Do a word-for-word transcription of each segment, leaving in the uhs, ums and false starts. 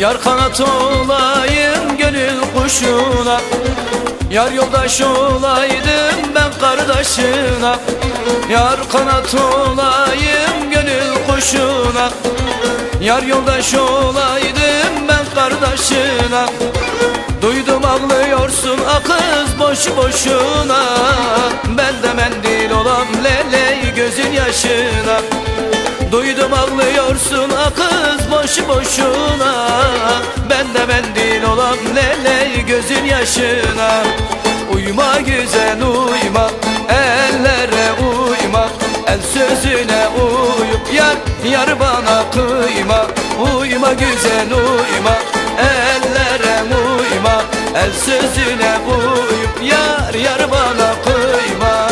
Yar kanat olayım gönül kuşuna, yar yoldaş olaydım ben kardeşine. Yar kanat olayım gönül kuşuna, yar yoldaş olaydım ben kardeşine. Duydum ağlıyorsun ah kız boşu boşuna, ben de mendil olam leley gözün yaşına. Duydum ağlıyorsun ah kız boşu boşuna, ben de mendil olam leley gözün yaşına. Uyuma güzel uyuma, ellere uyma, el sözüne uyup yar yar bana kıyma. Uyuma güzel uyuma, ellere uyma, el sözüne uyup yar yar bana kıyma.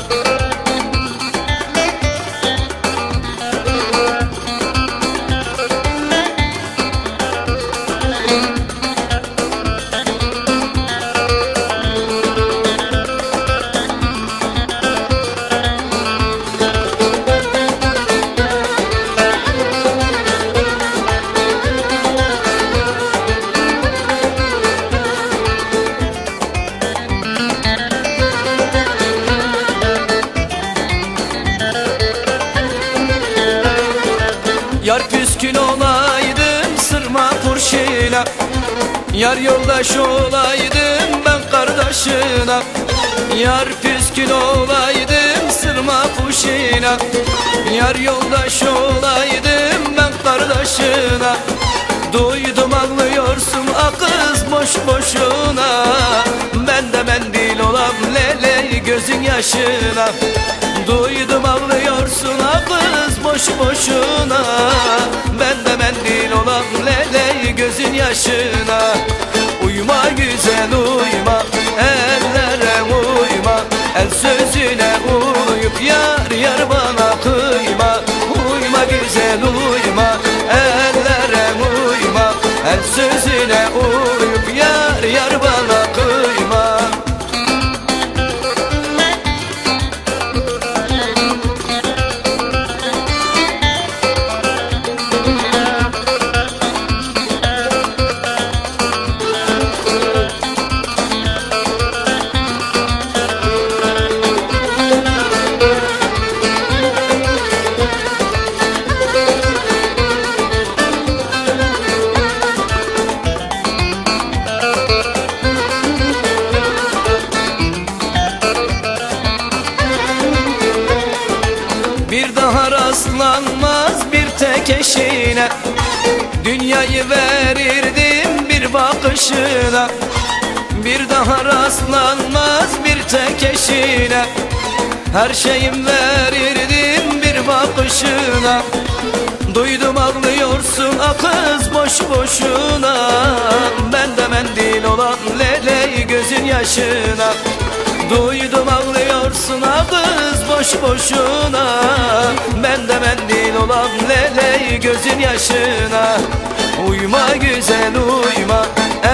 Yar püskül olaydım sırma kurşuna, yar yoldaş olaydım ben kardeşine. Yar püskül olaydım sırma kurşuna, yar yoldaş olaydım ben kardeşine. Duydum ağlıyorsun ah kız boş boşuna, ben de mendil olam leley gözün yaşına. Duydum ağlıyorsun ah kız boş boşuna, ben de mendil olam leley gözün yaşına. Uyuma güzel uyuma, ellere uyma, el sözüne uyup yar yar bana kıyma. Uyuma güzel uyuma, ellere uyma, el sözüne uyup yar yar bana kıyma. Bir daha rastlanmaz bir tek eşine, dünyayı verirdim bir bakışına. Bir daha rastlanmaz bir tek eşine, her şeyim verirdim bir bakışına. Duydum ağlıyorsun ah kız boş boşuna, ben de mendil olan leley gözün yaşına. Duydum ağlıyorsun ah kız boş boşuna, ben de mendil olan leley gözün yaşına. Uyuma güzel uyuma,